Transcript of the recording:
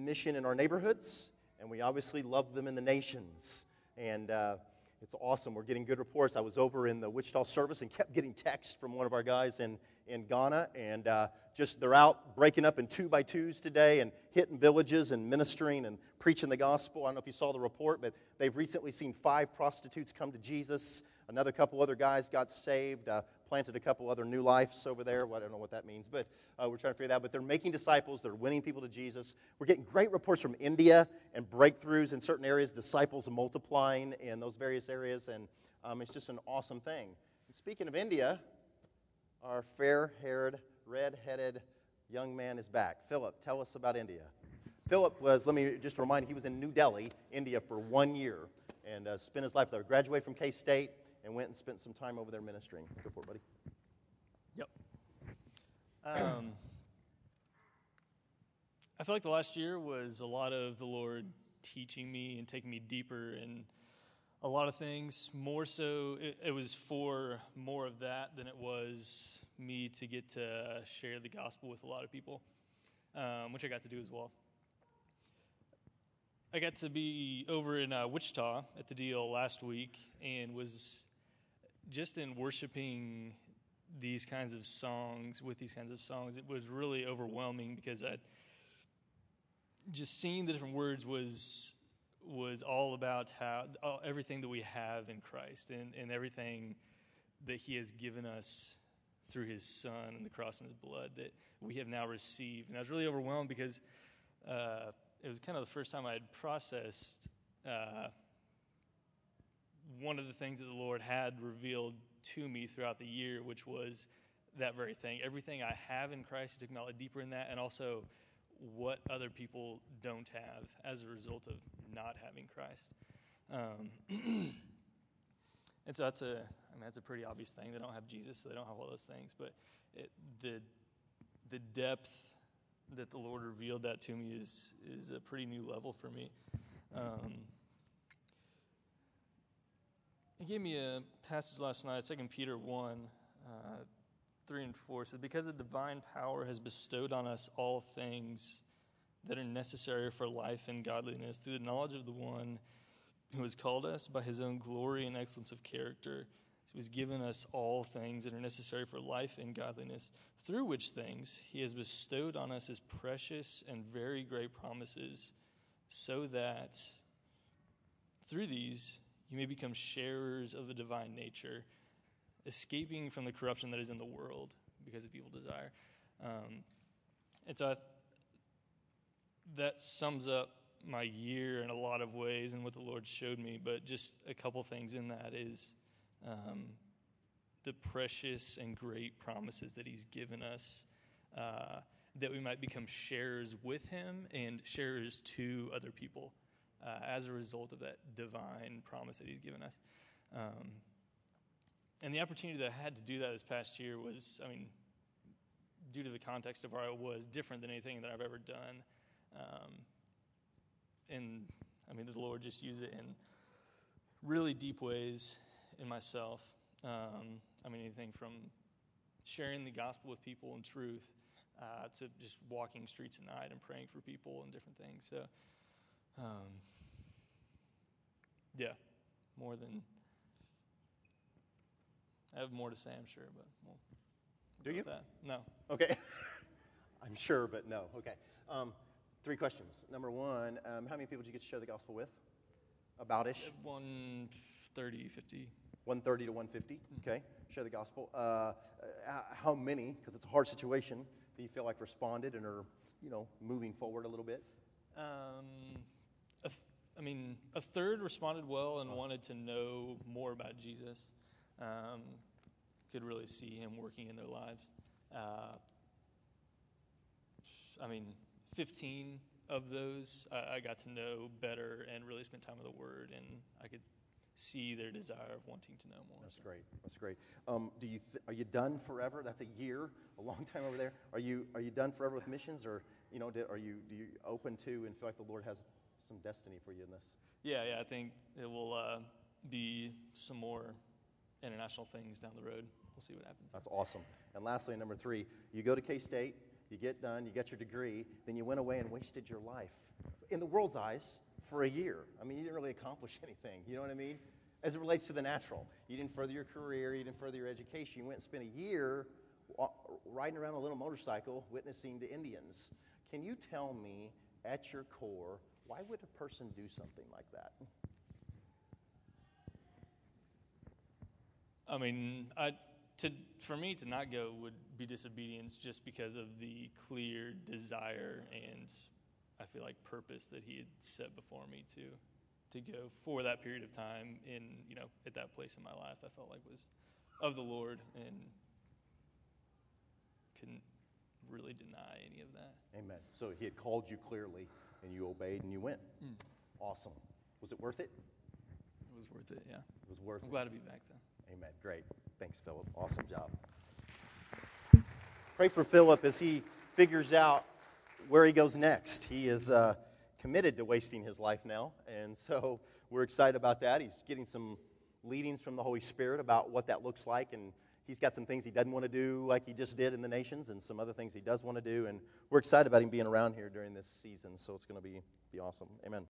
mission in our neighborhoods, and we obviously love them in the nations. And it's awesome. We're getting good reports. I was over in the Wichita service and kept getting texts from one of our guys in Ghana, and just they're out breaking up in 2x2s today and hitting villages and ministering and preaching the gospel. I don't know if you saw the report, but they've recently seen 5 prostitutes come to Jesus. Another couple other guys got saved, planted a couple other new lives over there. Well, I don't know what that means, but we're trying to figure that out. But they're making disciples. They're winning people to Jesus. We're getting great reports from India and breakthroughs in certain areas, disciples multiplying in those various areas, and it's just an awesome thing. And speaking of India, our fair-haired, red-headed young man is back. Philip, tell us about India. Philip was, let me just remind you, he was in New Delhi, India for 1 year and spent his life there. Graduated from K-State and went and spent some time over there ministering. Go for it, buddy. Yep. I feel like the last year was a lot of the Lord teaching me and taking me deeper in a lot of things. More so, it was for more of that than it was me to get to share the gospel with a lot of people, which I got to do as well. I got to be over in Wichita at the deal last week and was just in worshiping these kinds of songs, with these kinds of songs. It was really overwhelming because just seeing the different words was all about how everything that we have in Christ and everything that he has given us through his son and the cross and his blood that we have now received. And I was really overwhelmed because it was kind of the first time I had processed one of the things that the Lord had revealed to me throughout the year, which was that very thing. Everything I have in Christ, he took me a lot deeper in that, and also what other people don't have as a result of not having Christ. And so that's a pretty obvious thing. They don't have Jesus, so they don't have all those things. But the depth that the Lord revealed that to me is a pretty new level for me. He gave me a passage last night, 2 Peter 1, 3 and 4. It says, because the divine power has bestowed on us all things that are necessary for life and godliness through the knowledge of the one who has called us by his own glory and excellence of character. He has given us all things that are necessary for life and godliness, through which things he has bestowed on us his precious and very great promises, so that through these you may become sharers of the divine nature, escaping from the corruption that is in the world because of evil desire. And so that sums up my year in a lot of ways and what the Lord showed me, but just a couple things in that is the precious and great promises that he's given us, that we might become sharers with him and sharers to other people as a result of that divine promise that he's given us. And the opportunity that I had to do that this past year was, due to the context of where I was, different than anything that I've ever done. The Lord just used it in really deep ways in myself. Anything from sharing the gospel with people in truth to just walking streets at night and praying for people and different things. So, more than... I have more to say, I'm sure, but we'll do you? That. No. Okay. I'm sure, but no. Okay. 3 questions. Number 1, how many people did you get to share the gospel with? About-ish? 130, 50. 130 to 150. Mm-hmm. Okay. Share the gospel. How many, because it's a hard situation, do you feel like responded and are, moving forward a little bit? A third responded well and wanted to know more about Jesus. Could really see him working in their lives. 15 of those I got to know better and really spent time with the Word, and I could see their desire of wanting to know more. That's great. That's great. Are you done forever? That's a year, a long time over there. Are you done forever with missions, or do you open to and feel like the Lord has some destiny for you in this? Yeah. I think it will be some more international things down the road. We'll see what happens. That's awesome. And lastly, number 3, you go to K-State, You get done, you get your degree, then you went away and wasted your life, in the world's eyes, for a year. I mean, you didn't really accomplish anything, you know what I mean? As it relates to the natural. You didn't further your career, you didn't further your education. You went and spent a year riding around a little motorcycle witnessing to Indians. Can you tell me, at your core, why would a person do something like that? I mean, for me to not go would be disobedience just because of the clear desire and I feel like purpose that he had set before me to go for that period of time in, at that place in my life I felt like was of the Lord and couldn't really deny any of that. Amen. So he had called you clearly and you obeyed and you went. Awesome. Was it worth it? It was worth it, yeah. It was worth it. I'm glad to be back though. Amen. Great. Thanks, Philip. Awesome job. Pray for Philip as he figures out where he goes next. He is committed to wasting his life now, and so we're excited about that. He's getting some leadings from the Holy Spirit about what that looks like, and he's got some things he doesn't want to do like he just did in the nations and some other things he does want to do, and we're excited about him being around here during this season, so it's going to be awesome. Amen.